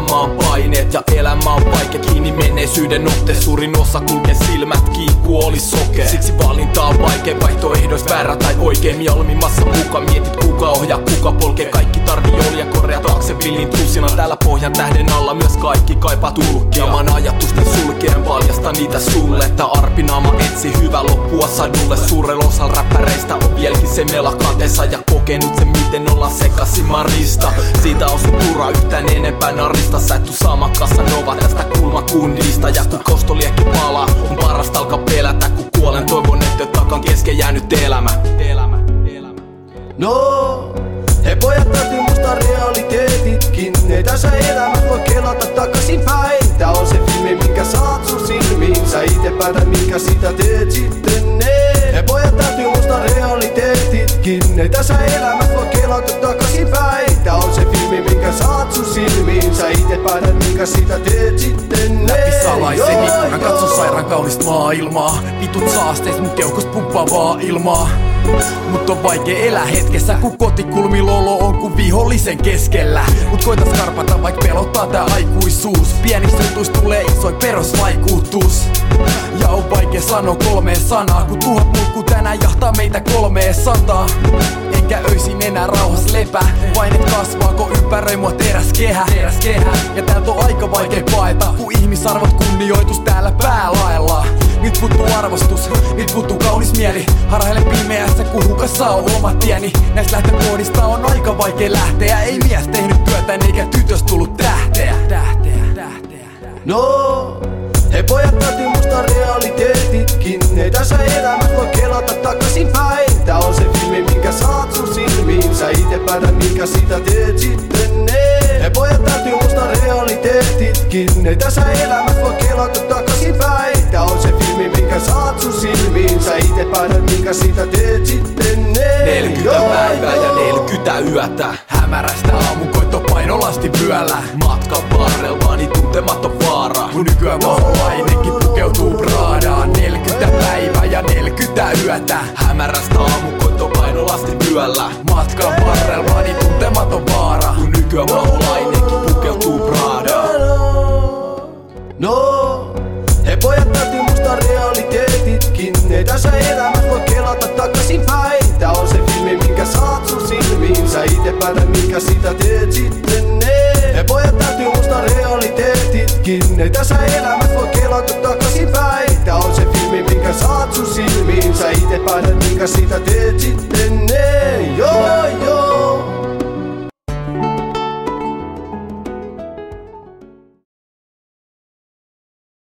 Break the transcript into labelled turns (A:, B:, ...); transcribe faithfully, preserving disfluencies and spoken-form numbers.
A: maailma on paineet ja elämä on vaikea. Kiinni menneisyyden otte, suurin osa kulkee silmät kiikkuu, oli sokea. Siksi valinta on vaikea, vaihtoehdoista väärä tai oikein. Mieluummassa muka mietit kuka ohjaa, kuka polkee. Kaikki tarvii olia, korjaa taakse villin tusina. Täällä pohjan tähden alla myös kaikki kaipaa tulkkia. Maan ajatusten sulkeen paljasta niitä sulle, että arpinaama etsi hyvä loppua sadulle. Suurella osalla räppäreistä on vieläkin se melakanteensa ja kokenut se miten ollaan sekaisin marista. Siitä on sun turha yhtään enempää narista. Sä et tuu saamaan Casanova tästä kulmakundista. Ja kun kostoliekki palaa, on parasta alkaa pelätä. Kun kuolen toivon, että takan kesken jäänyt elämä. elämä, elämä.
B: No, he pojat täytyy muistaa realiteetitkin. Ei tässä elämässä voi kelata takaisin päin. Tää on se filmi, minkä saat sun silmiin. Sä ite päätät, minkä sitä teet sitten. Ne. He pojat täytyy muistaa realiteetitkin. Ei tässä elämässä voi kelata takaisin päin. Tää on se filmi, minkä saat sun silmiin. Sä ite päätät, minkä sitä teet sitten. Ne.
A: Läpi salaisen ikkunan katso sairaan kaunista maailmaa. Vitut saasteis mun keuhkosta pumppaavaa ilmaa. Mut on vaikea elää hetkessä, kun kotikulmilolo on kun vihollisen keskellä. Mut koita skarpata, vaik pelottaa tää aikuisuus. Pienistä jutuista tulee isoin perusvaikutus. Ja on vaikea sanoa kolmeen sanaa, kun tuhat mulkkuu tänään jahtaa meitä kolmeen sataa. Enkä öisin enää rauhas lepää. Painet kasvaa, kun ympäröi mua teräs kehä. teräs kehä. Ja täältä on aika vaikea paeta, kun ihmisarvot kunnioitus täällä päälaella. Nyt puuttuu arvostus, nyt puuttuu kaunis mieli. Harhailen pimeässä, kun hukassa on oma tieni. Näistä lähtökohdista on aika vaikea lähteä. Ei mies tehnyt työtään eikä tytös tullut tähteä. Tähteä, tähteä.
B: No, he pojat täytyy muistaa realiteetitkin. Ei tässä elämässä voi kelata takaisin päin. Tää on se filmi, minkä saat sun silmiin. Sä ite päätät, minkä sitä teet sitten. Ne. He pojat täytyy muistaa realiteetitkin. Ei tässä elämässä voi kelata takaisin päin. Tää on se filmi, minkä saat sun silmiin. Sä ite päätät, minkä sitä teet sitten. Ne.
A: Neljäkymmentä päivää ja neljäkymmentä yötä. Hämärästä aamukoitto painolasti vyöllä. Matkan varrella vaani tuntematon vaara. Kun nykyään maholainenkin pukeutuu Pradaan. Neljäkymmentä päivää ja neljäkymmentä yötä. Hämärästä aamukoitto painolasti vyöllä. Matkan varrella vaani tuntematon vaara. Kun nykyään maholainenkin pukeutuu Pradaan.
B: No, he pojat täytyy muistaa realiteetitkin. Ei tässä elämässä voi kelata takaisin päin. Tää on se filmi, minkä saat sun silmiin. Sä ite päätät, minkä sitä teet sitten. Ne. He pojat täytyy muistaa realiteetitkin. Ei tässä elämässä voi kelata takaisin päin. Tää on se filmi, minkä saat sun silmiin. Sä ite päätät, minkä sitä teet sitten. Ne. Joo, joo.